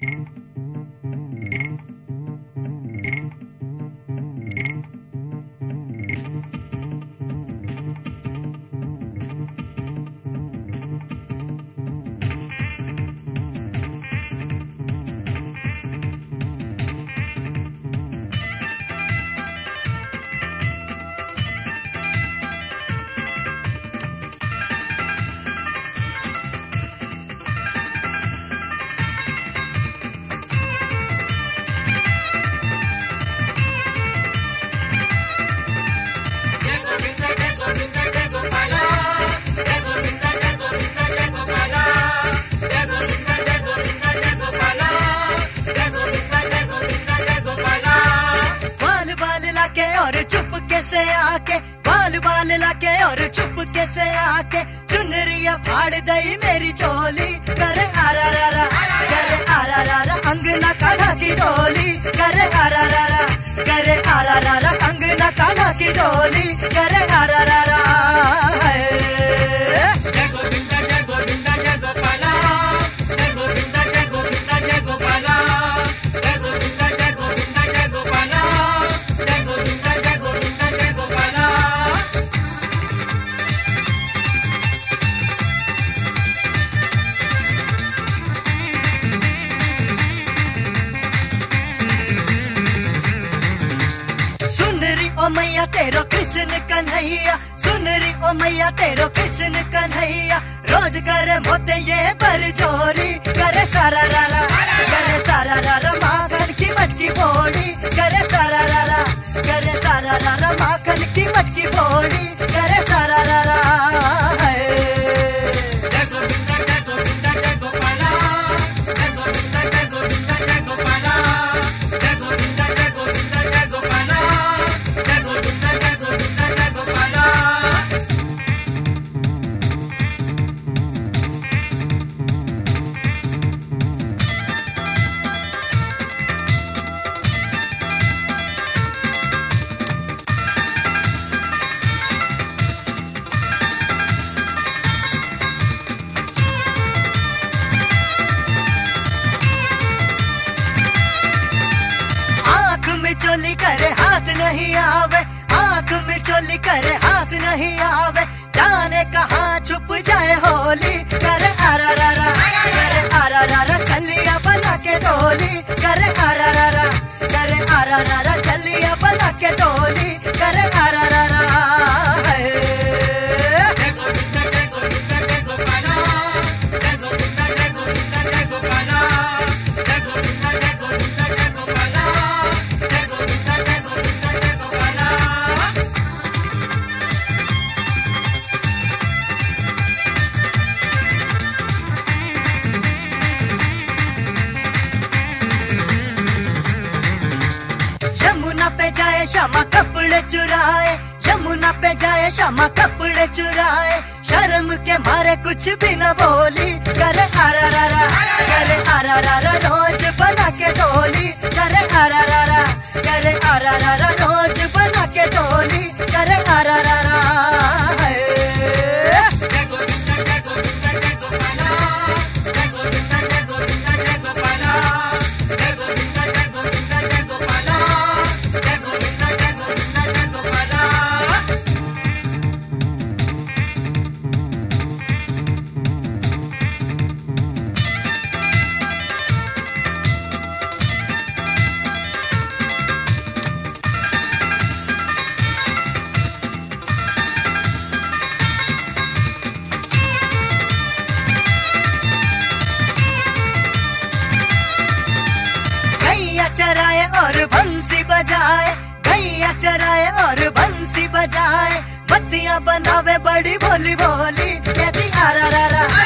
से आके बाल बाल लाके और चुपके से आके चुनरिया फाड़ दई मेरी चोली करे आरा रा करे आरा रा अंगना काढ़ा की डोली करे आरा रा करे आरा रा अंगना काढ़ा की डोली करे आरा रा ओ मैया तेरो कृष्ण कन्हैया सुन री ओ मैया तेरो कृष्ण कन्हैया रोज करे मोते ये पर जोरी करे सारा रा करे सारा रा माखन की मटकी फोड़ी करे सारा रा करे सारा रा माखन की मटकी फोड़ी करे सारा रा चोली करे हाथ नहीं आवे आँख में चोली करे हाथ नहीं आवे जाने कहाँ छुप जाए होली करे आरा रा करे आरा रा छलिया बना के डोली करे आरा रा करे आरा रा छलिया बना के डोली करे आरा रा श्यामा कपड़े चुराए यमुना पे जाए श्यामा कपड़े चुराए शर्म के मारे कुछ भी न बोली करे आरा रा करे आरा रा रोज बना के डोली करे आरा रा करे आरा रा रोज बना के डोली करे आरा रा चराए और बंसी बजाए गैया चराए और बंसी बजाए बत्तियां बनावे बड़ी भोली भोली कहती आरा रा